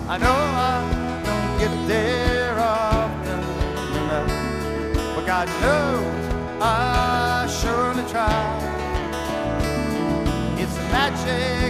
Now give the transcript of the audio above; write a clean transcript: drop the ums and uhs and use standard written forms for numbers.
I know I don't get there often enough, but God knows I surely try. It's magic